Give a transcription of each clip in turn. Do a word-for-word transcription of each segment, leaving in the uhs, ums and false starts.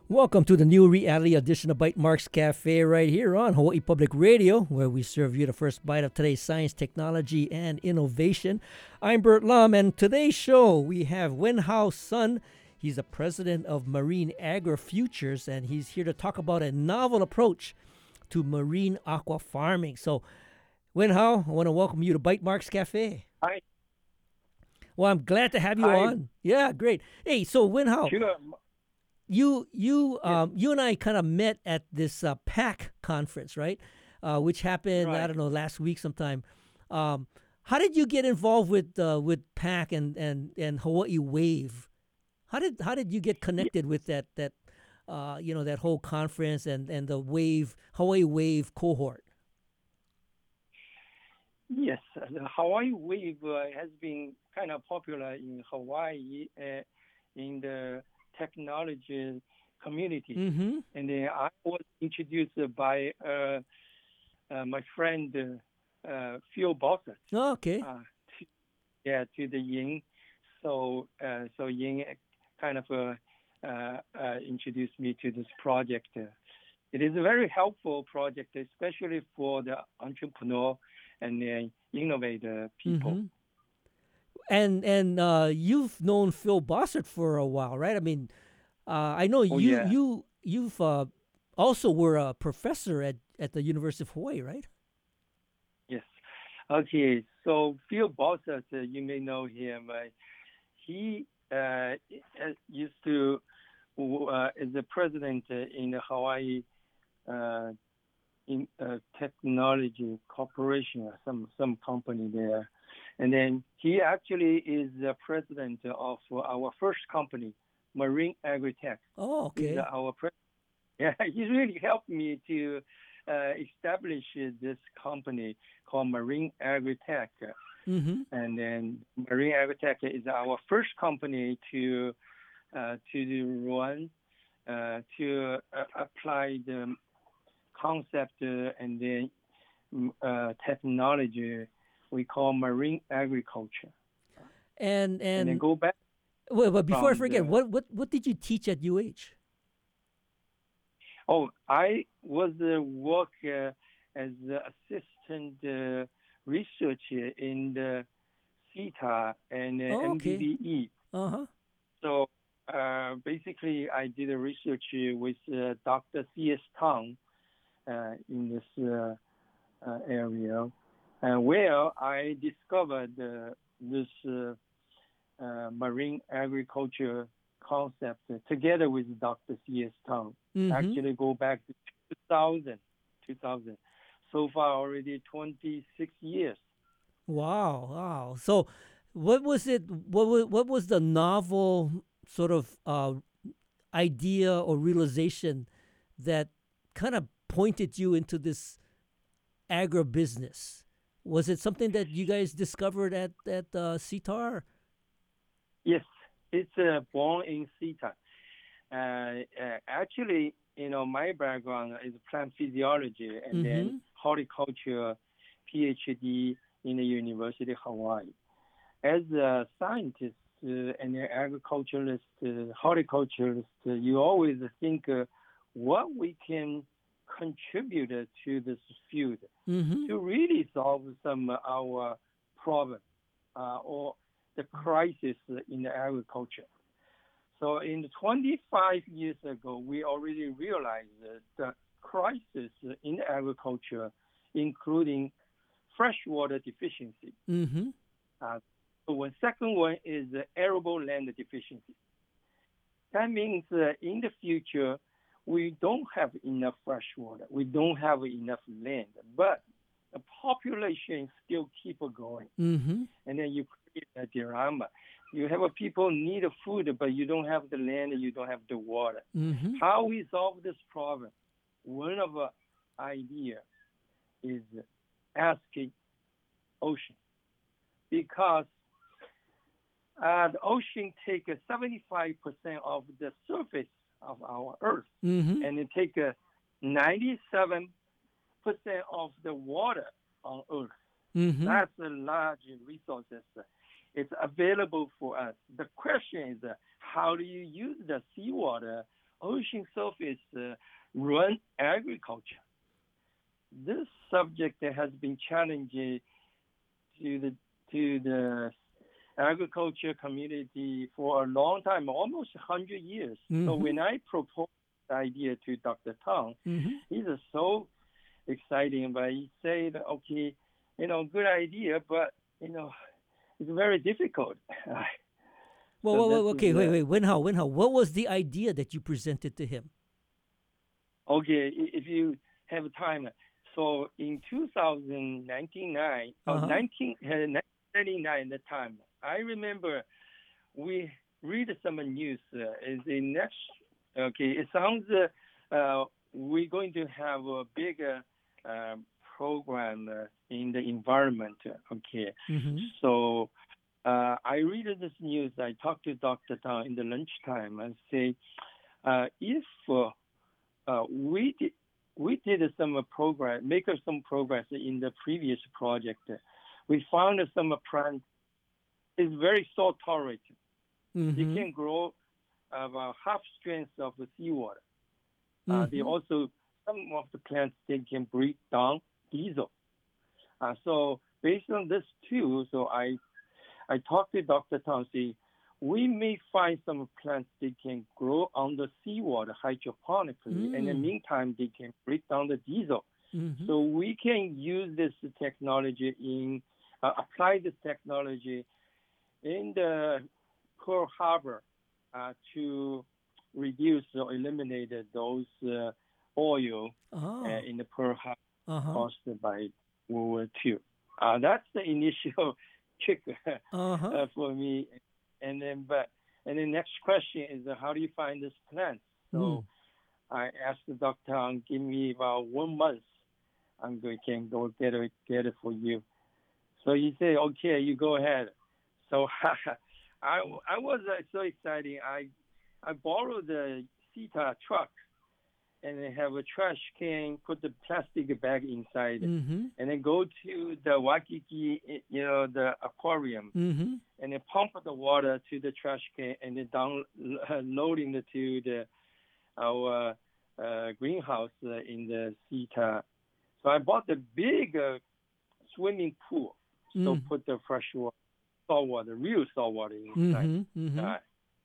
Welcome to the new reality edition of Bytemarks Cafe right here on Hawaii Public Radio, where we serve you the first bite of today's science, technology, and innovation. I'm Bert Lum, and today's show we have Wen-Hao Sun. He's the president of Marine Agri Futures, and he's here to talk about a novel approach to marine aqua farming. So, Wen-Hao, I want to welcome you to Bytemarks Cafe. Hi. Well, I'm glad to have you Hi. on. Yeah, great. Hey, so Wen-Hao, Sure. you you Yes. um you and I kind of met at this uh, PAC conference, right? Uh, which happened I Right. don't know last week sometime. Um, how did you get involved with uh, with PAC and, and, and Hawaii Wave? How did how did you get Ye- connected with that that uh, you know that whole conference and, and the Wave Hawaii Wave cohort? Yes, the Hawaii Wave uh, has been kind of popular in Hawaii uh, in the technology community. Mm-hmm. And then I was introduced by uh, uh, my friend uh, uh, Phil Bossert Oh, okay. uh, to, yeah, to the Ying. So, uh, so Ying kind of uh, uh, uh, introduced me to this project. Uh, It is a very helpful project, especially for the entrepreneur and the innovator people. Mm-hmm. And and uh, you've known Phil Bossert for a while, right? I mean, uh, I know Oh you yeah, you you've uh, also were a professor at, at the University of Hawaii, right? yes. Okay, so Phil Bossert, uh, you may know him. Uh, he uh, uh, used to uh, is the president uh, in the Hawaii uh, in uh, Technology Corporation, or some some company there, and then he actually is the president of our first company, Marine Agritech. Oh, He's okay. our pre- yeah. He really helped me to uh, establish this company called Marine Agritech, Mm-hmm. and then Marine Agritech is our first company to uh, to run uh, to uh, apply the concept uh, and then mm, uh, technology we call marine agriculture. And And then and go back well, but before I from forget, the, what what what did you teach at U H? oh, I was uh, work uh, as the assistant uh, researcher in the CETA and uh, Oh, okay. M B B E. Uh huh. So uh, basically, I did a research with uh, Doctor C S. Tang uh, in this uh, uh, area, uh, where I discovered uh, this uh, uh, marine agriculture concept uh, together with Doctor C S. Tang. Mm-hmm. Actually, go back to two thousand, two thousand. So far, already twenty-six years. Wow, wow. So, what was it? What was what was the novel sort of uh, idea or realization that kind of pointed you into this agribusiness? Was it something that you guys discovered at at uh, C T A R? Yes, it's uh, born in CETA. Uh, uh, actually, you know, my background is plant physiology and then Mm-hmm. horticulture PhD in the University of Hawaii. As a scientist uh, and an agriculturalist, uh, horticulturalist, uh, you always think uh, what we can contribute uh, to this field Mm-hmm. to really solve some of our problem uh, or the crisis in the agriculture. So in twenty-five years ago, we already realized that the crisis in agriculture, including freshwater deficiency. Mm-hmm. Uh, so one second one is the arable land deficiency. That means uh, in the future, we don't have enough fresh water. We don't have enough land, but the population still keep going. Mm-hmm. And then you create a dilemma. You have a people need a food, but you don't have the land, you don't have the water. Mm-hmm. How we solve this problem? One of the idea is asking ocean, because uh, the ocean take a seventy-five percent of the surface of our Earth, Mm-hmm. and it take a ninety-seven percent of the water on Earth. Mm-hmm. That's a large resources. It's available for us. The question is, uh, how do you use the seawater ocean surface uh, run agriculture. This subject has been challenging to the to the agriculture community for a long time, almost one hundred years. Mm-hmm. So when I proposed the idea to Doctor Tang, mm-hmm. he's so exciting, but he said, okay, you know, good idea, but, you know, it's very difficult. well, so well, well okay, wait, wait, Wen-Hao, Wen-Hao, what was the idea that you presented to him? Okay, if you have time. So in two thousand ninety-nine, uh-huh. uh, nineteen ninety-nine, the time, I remember we read some news. Uh, is the next, okay, it sounds uh, uh, we're going to have a bigger uh, program uh, in the environment. Okay, mm-hmm. so uh, I read this news. I talked to Doctor Tang in the lunchtime and say, uh, if uh, uh, we did, we did some uh, progress, make some progress in the previous project, we found some plant is very salt tolerant. Mm-hmm. They can grow about half strength of the seawater. Mm-hmm. Uh, they also, some of the plants, they can break down diesel. Uh, so based on this too, so I I talked to Doctor Tang, say, we may find some plants that can grow on the seawater hydroponically. Mm. In the meantime, they can break down the diesel. Mm-hmm. So we can use this technology in, uh, apply this technology in the Pearl Harbor uh, to reduce or eliminate those uh, oil oh. uh, in the Pearl Harbor uh-huh. caused by World War Two. Uh, that's the initial trick uh-huh. uh, for me. And then, but and the next question is, uh, how do you find this plant? So mm. I asked the doctor, give me about one month. I'm going to go get it, get it for you. So he said, okay, you go ahead. So I, I was uh, so excited. I, I borrowed the Sita truck, and they have a trash can, put the plastic bag inside, mm-hmm. and then go to the Waikiki, you know, the aquarium, mm-hmm. and then pump the water to the trash can, and then down uh, loading it to the our uh, greenhouse uh, in the Sita. So I bought the big uh, swimming pool, so mm. put the fresh water, salt water, real salt water inside. Mm-hmm, mm-hmm. Uh,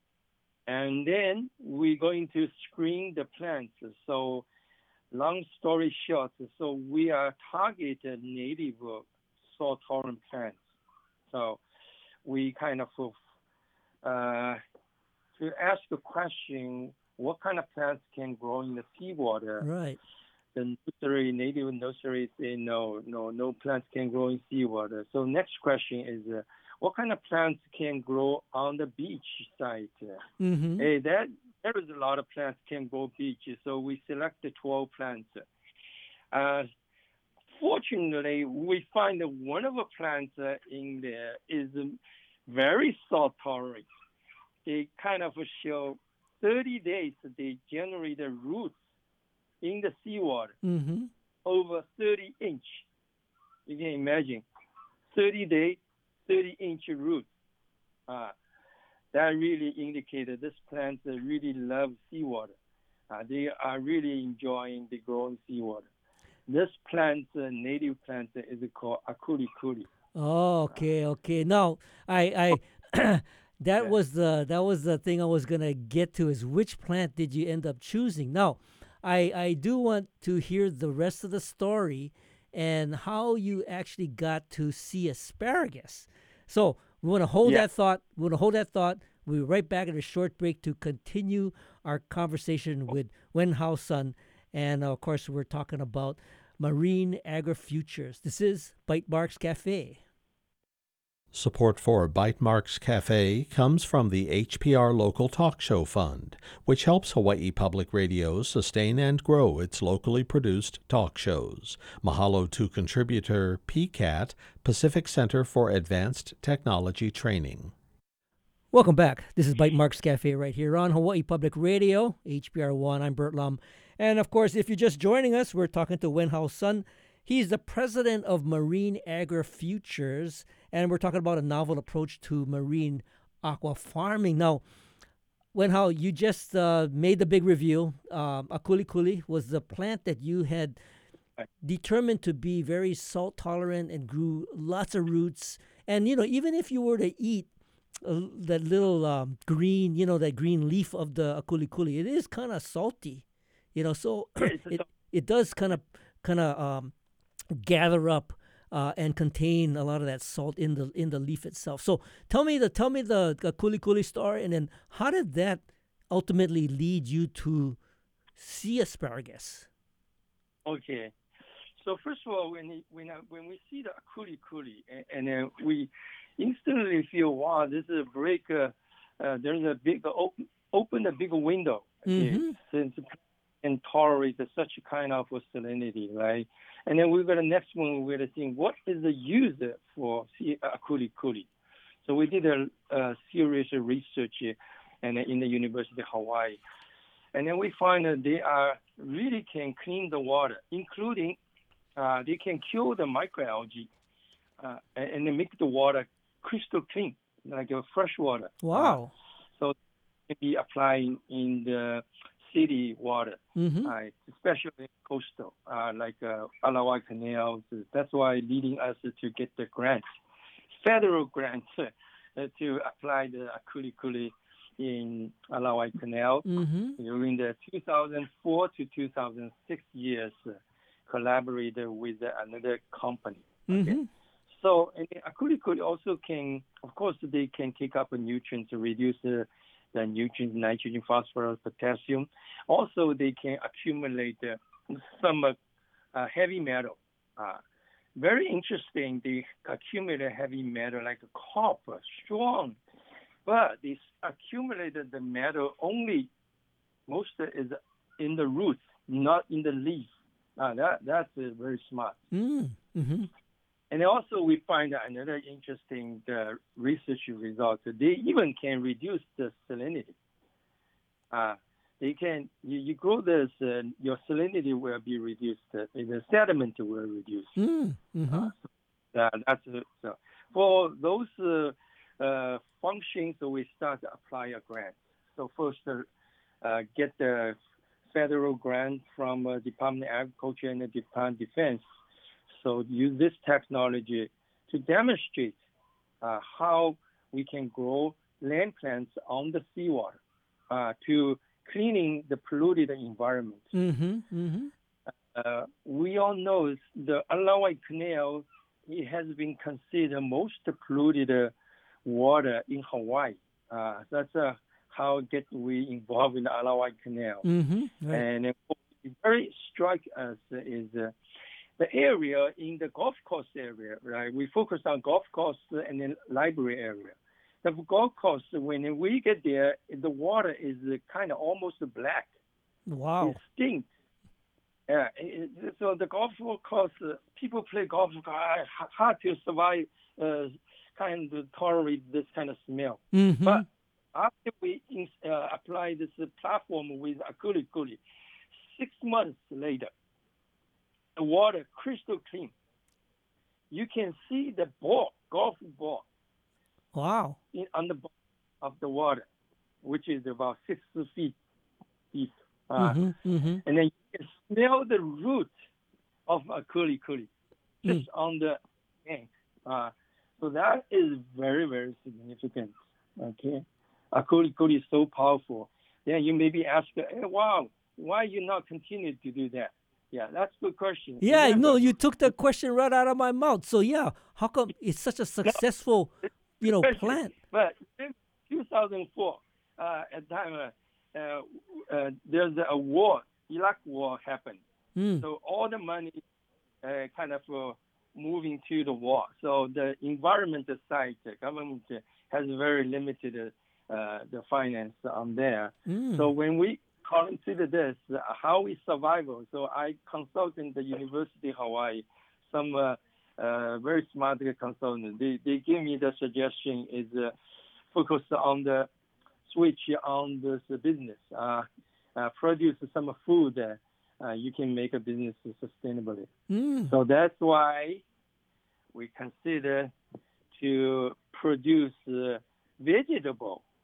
and then we're going to screen the plants. So long story short, so we are targeted native salt-tolerant plants. So we kind of, uh, to ask the question, what kind of plants can grow in the seawater? Right. The nursery, native nurseries say no, no, no plants can grow in seawater. So next question is, uh, what kind of plants can grow on the beach side? Mm-hmm. Hey, that there is a lot of plants can grow beaches. So we selected twelve plants. Uh, fortunately, we find that one of the plants uh, in there is um, very salt tolerant. They kind of show thirty days they generate the roots in the seawater, mm-hmm. over thirty inch. You can imagine, thirty days, thirty inch roots. Uh, that really indicated this plant uh, really loves seawater. Uh, they are really enjoying the growing seawater. This plant, uh, native plant, uh, is called akuri kuri. Oh, okay, okay. Now, I, I, that yeah. was the that was the thing I was gonna get to. Is which plant did you end up choosing? Now, I I do want to hear the rest of the story and how you actually got to see asparagus. So we want to hold yeah. that thought. We want to hold that thought. We'll be right back at a short break to continue our conversation with Wen-Hao Sun. And, of course, we're talking about marine agri-futures. This is Bytemarks Cafe. Support for Bytemarks Cafe comes from the H P R Local Talk Show Fund, which helps Hawaii Public Radio sustain and grow its locally produced talk shows. Mahalo to contributor P C A T, Pacific Center for Advanced Technology Training. Welcome back. This is Bytemarks Cafe right here on Hawaii Public Radio, H P R one. I'm Bert Lum. And, of course, if you're just joining us, we're talking to Wen-Hao Sun. He's the president of Marine Agri-Futures, and we're talking about a novel approach to marine aqua farming. Now, when how you just uh, made the big reveal. Um, Akuli Kuli was the plant that you had Right. determined to be very salt tolerant and grew lots of roots. And you know, even if you were to eat uh, that little um, green, you know, that green leaf of the Akuli Kuli, it is kind of salty. You know, so Yeah, it's a, it it does kind of kind of um, gather up uh, and contain a lot of that salt in the in the leaf itself. So tell me the tell me the, the Kuli Kuli story, and then how did that ultimately lead you to see asparagus? okay. So first of all, when he, when I, when we see the Akuli Kuli, and, and then we instantly feel, wow, this is a break. Uh, uh, there's a big open, open a big window. Okay, Mm-hmm. since it can tolerate such a kind of salinity, right? And then we're gonna next one we're gonna think, what is the use for see, Akuli Kuli? So we did a, a serious research, uh, and in the University of Hawaii, and then we find that they are really can clean the water, including uh, they can kill the microalgae uh, and, and then make the water crystal clean, like a fresh water. Wow. Uh, so it can be applied in the city water, Mm-hmm. uh, especially coastal, uh, like uh, Alawai canals. That's why leading us to get the grants, federal grants, uh, to apply the Akuli Kuli in Alawai Canal Mm-hmm. during the two thousand four to two thousand six years. Uh, collaborated with another company. Okay? Mm-hmm. So and Akuli Kuli also can, of course, they can take up nutrients to reduce the, the nutrients, nitrogen, phosphorus, potassium. Also, they can accumulate uh, some uh, uh, heavy metal. Uh, very interesting, they accumulate heavy metal like copper, strong, but they accumulated the metal only, most is in the roots, not in the leaf. Uh, that that's uh, very smart. Mm. Mm-hmm. And also we find another interesting uh, research result. They even can reduce the salinity. Uh, they can you, you grow this, uh, your salinity will be reduced. Uh, the sediment will reduce. Mm. Mm-hmm. Uh, so, uh, that's uh, so for those uh, uh, functions. So we start to apply a grant. So first, uh, uh, get the federal grant from uh, Department of Agriculture and the Department of Defense. So use this technology to demonstrate uh, how we can grow land plants on the seawater uh, to cleaning the polluted environment. Mm-hmm. Mm-hmm. Uh, we all know the Alawai Canal, it has been considered most polluted uh, water in Hawaii. Uh, that's uh, how get we involved in the Alawai Canal. Mm-hmm. Right. And what very strike us is uh, the area in the golf course area, right? We focus on golf course and then library area. The golf course, when we get there, the water is kind of almost black. Wow. It stinks. Yeah, it, it, so the golf course, uh, people play golf, uh, hard to survive, uh, kind of tolerate this kind of smell. Mm-hmm. But after we uh, apply this uh, platform with Akuli Kuli, six months later, the water crystal clean. You can see the ball, golf ball, Wow. in, on the bottom of the water, which is about six feet deep. Uh, Mm-hmm. Mm-hmm. And then you can smell the root of Akuli Kuli just Mm. on the bank. Uh, so that is very, very significant. Okay, Akuli Kuli is so powerful. Then you maybe ask, hey, wow, why you not continue to do that? Yeah, that's a good question. Yeah, Remember, no, you took the question right out of my mouth. So yeah, how come it's such a successful, you know, question. plant? But in two thousand four, uh, at the time, uh, uh, uh, there's a war, Iraq war happened. Mm. So all the money uh, kind of uh, moving to the war. So the environment side, the government has very limited uh, the finance on there. Mm. So when we consider this, uh, how we survive, so I consulted the University of Hawaii, some uh, uh, very smart consultants. They, they give me the suggestion is uh, focus on the switch on this business, uh, uh, produce some food that uh, you can make a business sustainably. Mm. So that's why we consider to produce uh, vegetable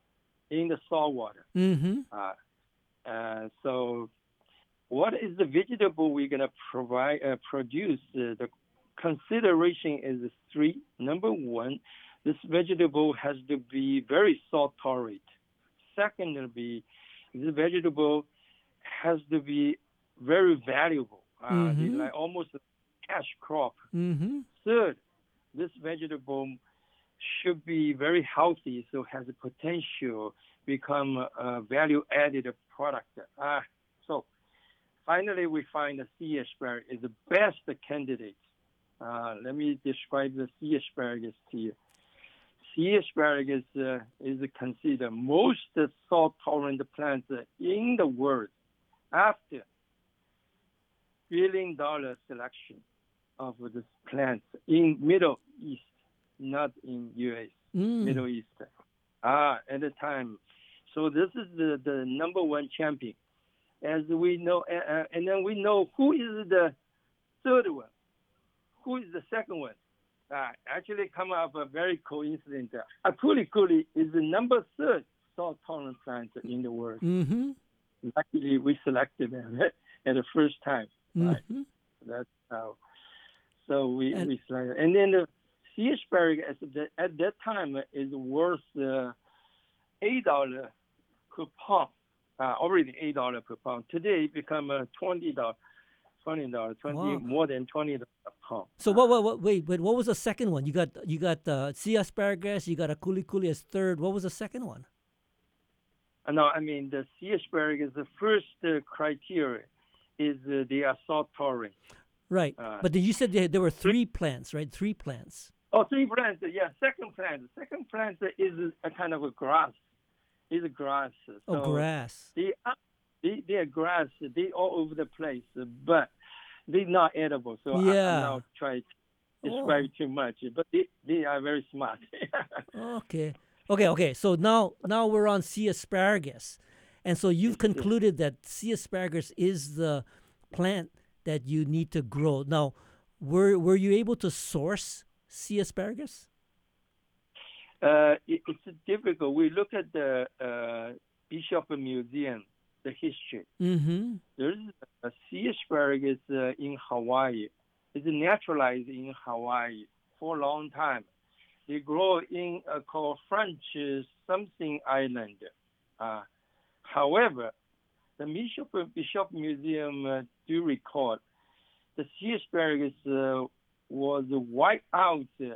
in the salt water. Mm-hmm. Uh, uh, so, what is the vegetable we're gonna provide uh, produce? Uh, the consideration is three. Number one, this vegetable has to be very salt tolerant. Secondly, this vegetable has to be very valuable, uh, Mm-hmm. like almost a cash crop. Mm-hmm. Third, this vegetable should be very healthy, so has a potential become a value-added product. Uh, so finally, we find the sea asparagus is the best candidate. Uh, let me describe the sea asparagus to you. Sea asparagus uh, is considered most salt-tolerant plant in the world after billion dollar selection of this plant in Middle East, not in U S, Mm. Middle East. Ah, at the time. So this is the, the number one champion. As we know, uh, and then we know who is the third one, who is the second one. Uh, actually come up a very coincident. Uh, Akuli Kuli is the number third salt-tolerant plant in the world. Mm-hmm. Luckily, we selected them at the first time. Right? Mm-hmm. That's how. So we, And- we selected. And then the sea asparagus at, the, at that time is worth uh, eight dollars per pound. Uh, already eight dollars per pound. Today it become uh, twenty dollars. Twenty dollars, twenty Wow. more than twenty dollars a pound. So what, what, what? Wait, wait. What was the second one? You got, you got uh, sea asparagus. You got a kuli kuli as third. What was the second one? Uh, no, I mean the sea asparagus. The first uh, criteria is uh, they are salt tolerant. Right. Uh, but then you said there, there were three plants, right? Three plants. Oh, three plants. Yeah, second plant. Second plant is a kind of a grass. Is a grass. Oh, So grass. They are, they, they are grass. They all over the place, but they're not edible. So I, Yeah. I'm not trying to describe too much. But they, they are very smart. Okay. Okay. Okay. So now, now we're on sea asparagus, and so you've concluded that sea asparagus is the plant that you need to grow. Now, were were you able to source sea asparagus? Uh, it, it's difficult. We look at the uh, Bishop Museum, the history. Mm-hmm. There's a sea asparagus uh, in Hawaii. It's naturalized in Hawaii for a long time. They grow in uh, called French uh, something island. Uh, however, the Bishop, Bishop Museum uh, do record the sea asparagus uh, was wiped out uh,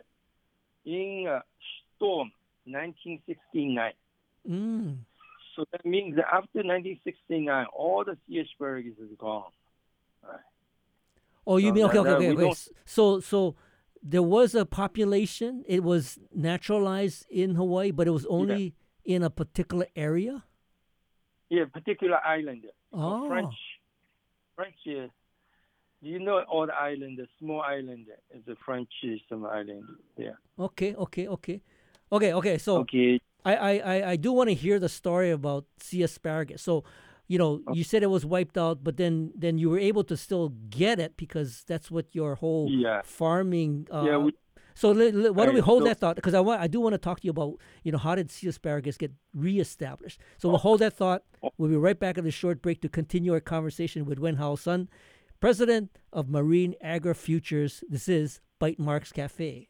in a storm nineteen sixty-nine. Mm. So that means that after nineteen sixty-nine, all the sea asparagus is gone. Right. Oh, you So mean okay, that- okay, that okay, we okay. don't- S- So, so there was a population. It was naturalized in Hawaii, but it was only in a particular area. Yeah, particular island. Oh, French, French. Uh, do you know all the island? The small island is a French uh, some island. Yeah. okay, okay, okay, okay, okay. So Okay. I, I, I, I do want to hear the story about sea asparagus. So, you know, you said it was wiped out, but then then you were able to still get it because that's what your whole Yeah. farming. Uh, Yeah, we- so li- li- why don't we Right, hold so- that thought? Because I want I do want to talk to you about, you know, how did sea asparagus get reestablished. So we'll hold that thought. We'll be right back at this short break to continue our conversation with Wen Hao Sun, president of Marine Agri Futures. This is Bite Marks Cafe.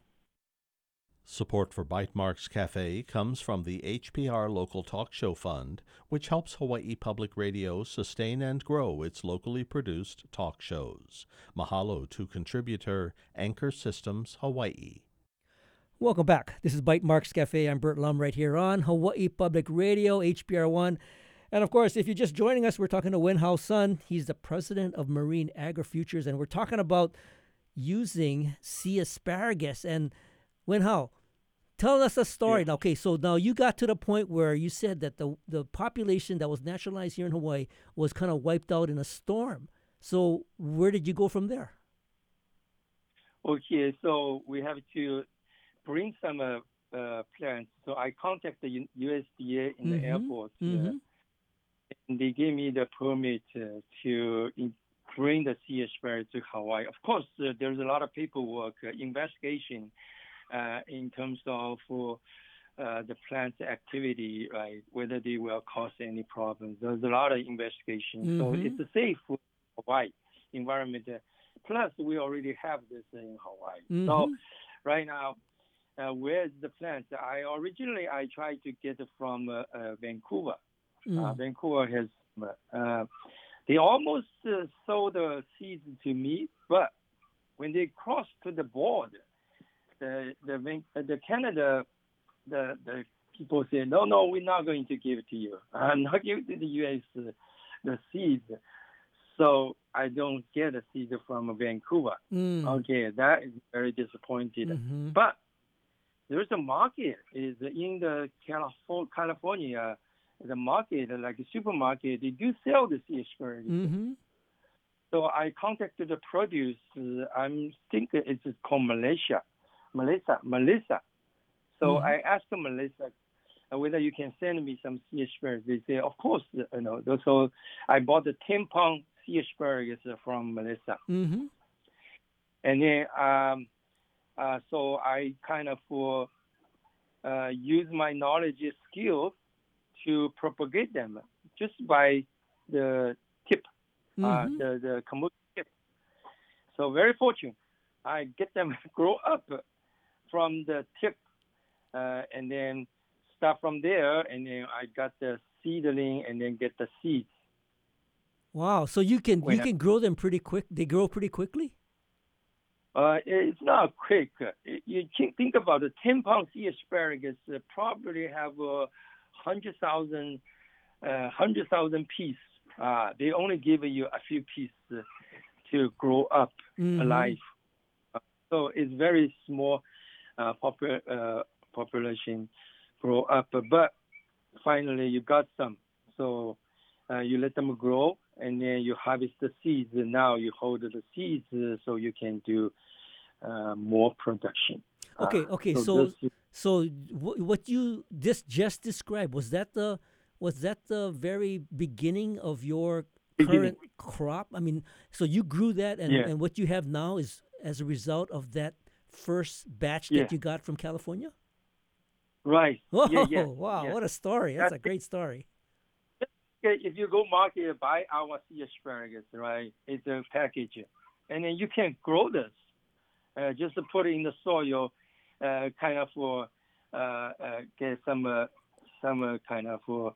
Support for Bytemarks Cafe comes from the H P R Local Talk Show Fund, which helps Hawaii Public Radio sustain and grow its locally produced talk shows. Mahalo to contributor Anchor Systems Hawaii. Welcome back. This is Bite Marks Cafe. I'm Bert Lum right here on Hawaii Public Radio, H P R one. And of course, if you're just joining us, we're talking to Wen Hao Sun. He's the president of Marine Agri Futures, and we're talking about using sea asparagus. And Wen Hao, tell us a story. Yes. Now, okay, so now you got to the point where you said that the, the population that was naturalized here in Hawaii was kind of wiped out in a storm. So where did you go from there? Okay, so we have to bring some uh, uh, plants. So I contacted the U- USDA in the Mhm, airport, uh, mhm. and they gave me the permit uh, to in- bring the sea asparagus to Hawaii. Of course, uh, there's a lot of paperwork, uh, investigation uh, in terms of uh, uh, the plant's activity, right? Whether they will cause any problems. There's a lot of investigation. So Mm-hmm. it's a safe for Hawaii environment. Plus, we already have this in Hawaii. Mm-hmm. So right now, uh, where's the plant? I originally I tried to get it from uh, uh, Vancouver. Mm. Uh, Vancouver has uh, they almost uh, sold the seeds to me, but when they crossed to the border, the the the Canada the the people say no no we're not going to give it to you. I'm not giving to the U S uh, the seeds, so I don't get a seed from Vancouver. Mm. Okay, that is very disappointed. Mm-hmm. But there's a market is in the California, California, the market like a supermarket. They do sell the sea asparagus. Mm-hmm. So I contacted the produce. Uh, I'm thinking it's called Malaysia, Melissa, Melissa. So Mm-hmm. I asked Melissa uh, whether you can send me some sea asparagus. They say, of course, you know. So I bought the ten pound sea asparagus from Melissa, Mm-hmm. and then um, uh, so I kind of uh, uh, use my knowledge and skill to propagate them just by the tip, uh, Mm-hmm. the the commercial tip. So very fortunate, I get them grow up from the tip, uh, and then start from there, and then I got the seedling, and then get the seeds. Wow. So you can When you I- can grow them pretty quick. They grow pretty quickly. Uh, it's not quick. You can think about the ten pound sea asparagus uh, probably have a hundred thousand, uh, hundred thousand pieces. Uh, they only give you a few pieces uh, to grow up Mhm. alive. Uh, so it's very small uh, popu- uh, population grow up. But finally, you got some. So uh, you let them grow, and then you harvest the seeds. And now you hold the seeds uh, so you can do uh, more production. Okay. Uh, Okay. So this- so wh- what you just just described, was that the was that the very beginning of your Beginning. current crop? I mean, so you grew that, and, Yeah. and what you have now is as a result of that first batch Yeah. that you got from California? right. Oh, yeah, yeah. wow. yeah. What a story. That's a That's- great story. Okay, if you go market, buy our sea asparagus, right? It's a package, and then you can grow this. Uh, just to put it in the soil, uh, kind of for uh, uh, get some uh, some uh, kind of for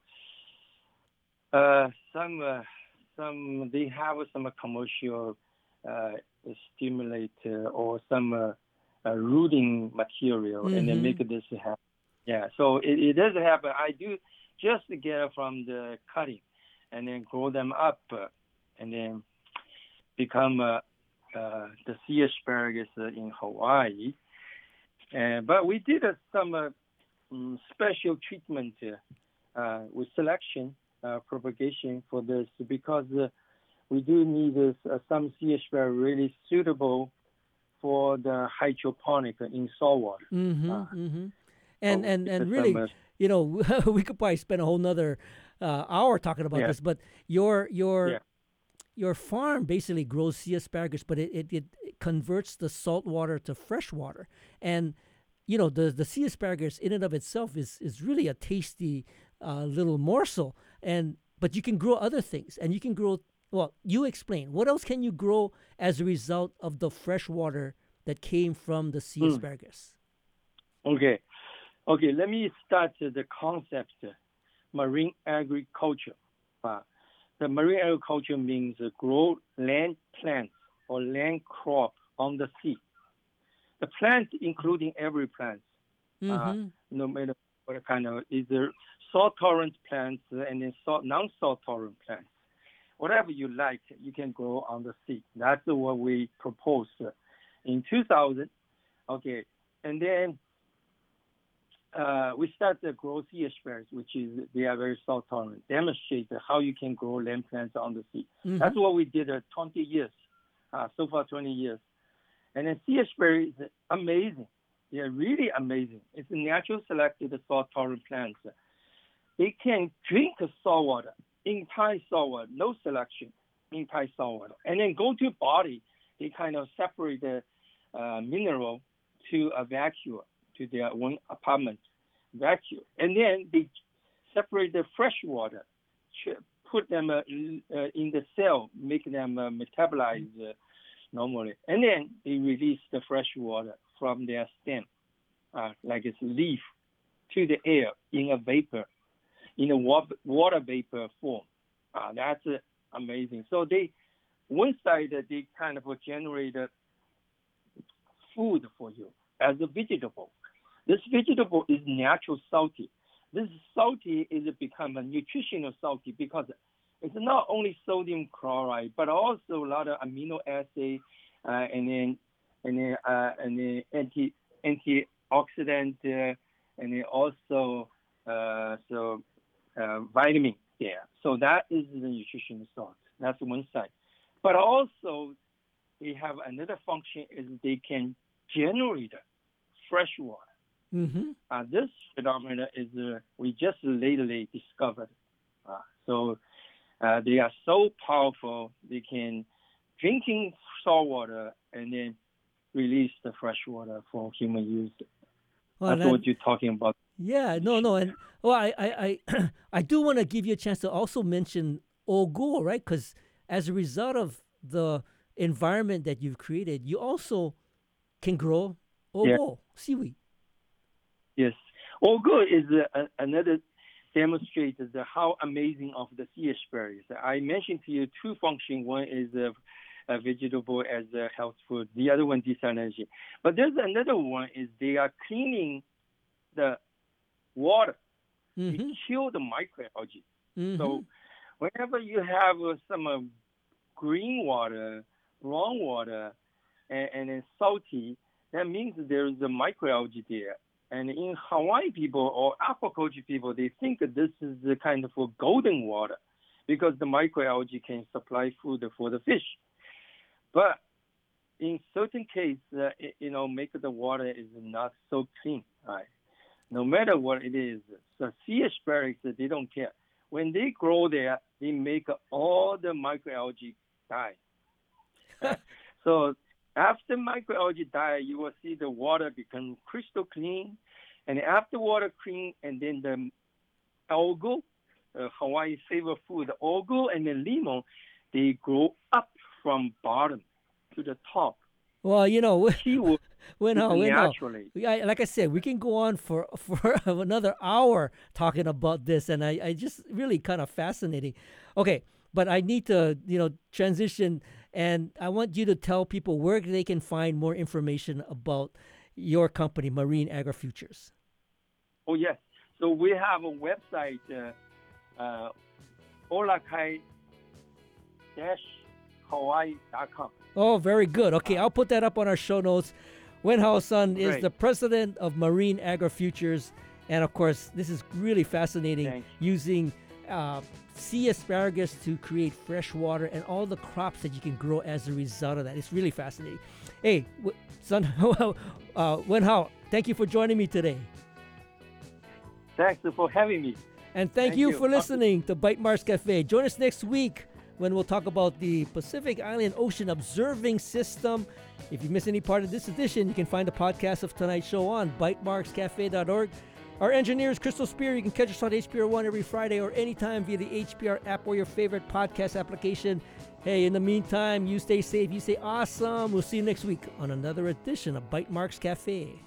uh, some uh, some they have some commercial uh, stimulator or some uh, uh, rooting material, and then Mhm. make this happen. Yeah, so it, it does happen. I do just get it from the cutting, and then grow them up, uh, and then become uh, uh, the sea asparagus uh, in Hawaii. Uh, but we did uh, some uh, um, special treatment uh, uh, with selection, uh, propagation for this because uh, we do need this, uh, some sea asparagus really suitable for the hydroponic in saltwater. Mm-hmm, Ah. mm-hmm. And Oh, and because and really, some, uh, you know, we could probably spend a whole nother uh, hour talking about Yeah. this. But your your Yeah. your farm basically grows sea asparagus, but it, it, it converts the salt water to fresh water. And you know, the the sea asparagus in and of itself is is really a tasty uh, little morsel. And but you can grow other things, and you can grow. Well, you explain. What else can you grow as a result of the fresh water that came from the sea Hmm. asparagus? Okay. Okay, let me start uh, the concept, uh, marine agriculture. Uh, the marine agriculture means uh, grow land plants or land crop on the sea. The plants, including every plant, Mm-hmm. no matter what kind of, either salt-tolerant plants uh, and then salt, non-salt-tolerant plants. Whatever you like, you can grow on the sea. That's what we proposed uh, in two thousand. Okay, and then uh, we started to grow sea asparagus, which is they are very salt tolerant. Demonstrate how you can grow land plants on the sea. Mhm. That's what we did uh, twenty years, uh, so far twenty years. And then sea asparagus is amazing. They're really amazing. It's a natural selected salt tolerant plants. They can drink salt water, entire salt water, no selection, entire salt water, and then go to body. They kind of separate the uh, mineral to a vacuum to their own apartment. vacuum, and then they separate the fresh water, put them uh, in, uh, in the cell, make them uh, metabolize uh, normally, and then they release the fresh water from their stem, uh, like it's leaf, to the air in a vapor, in a water, water vapor form. Uh, that's uh, amazing. So they, one side uh, they kind of generate uh, food for you as a vegetable. This vegetable is natural salty. This salty is become a nutritional salty because it's not only sodium chloride, but also a lot of amino acid uh, and then and then uh, and then anti antioxidant uh, and then also uh, so uh, vitamin there. So that is the nutritional salt. That's one side. But also they have another function is they can generate fresh water. Mm-hmm. Uh, this phenomena is uh, we just lately discovered. Uh, so uh, they are so powerful. They can drinking salt water and then release the fresh water for human use. Well, That's that- what you're talking about. Yeah, no, no, and well, I, I, I, I do want to give you a chance to also mention Ogo, right? Because as a result of the environment that you've created, you also can grow Ogo seaweed. Yes. Ogo is uh, another demonstrates the how amazing of the sea asparagus. I mentioned to you two functions. One is a, a vegetable as a health food. The other one desalination. But there's another one is they are cleaning the water. Mm-hmm. They kill the microalgae. Mm-hmm. So whenever you have uh, some uh, green water, brown water, and, and then salty, that means there is a microalgae there. And in Hawaii people or aquaculture people, they think that this is the kind of a golden water because the microalgae can supply food for the fish. But in certain cases, uh, it, you know, make the water is not so clean. Right? No matter what it is, so sea asparagus, they don't care. When they grow there, they make all the microalgae die. So after microalgae die, you will see the water become crystal clean. And after water clean, and then the algal, uh, Hawaii favorite food, the algal and the lemon, they grow up from bottom to the top. Well, you know, He will when how, when how. naturally. I, like I said, we can go on for, for another hour talking about this, and I, I just really kind of fascinating. Okay, but I need to, you know, transition, and I want you to tell people where they can find more information about your company, Marine AgriFutures. Oh, yes. So we have a website, uh, uh, olakai dash hawaii dot com. Oh, very good. Okay, I'll put that up on our show notes. Wen Hao Sun is Great. the president of Marine AgriFutures. And of course, this is really fascinating, Thank using uh, sea asparagus to create fresh water and all the crops that you can grow as a result of that. It's really fascinating. Hey, w- Sun, uh, Wen Hao, thank you for joining me today. Thanks for having me. And thank, Thank you, you. for listening to Bite Marks Cafe. Join us next week when we'll talk about the Pacific Island Ocean Observing System. If you miss any part of this edition, you can find the podcast of tonight's show on bite marks cafe dot org. Our engineer is Crystal Spear. You can catch us on H P R One every Friday or anytime via the H P R app or your favorite podcast application. Hey, in the meantime, you stay safe, you stay awesome. We'll see you next week on another edition of Bite Marks Cafe.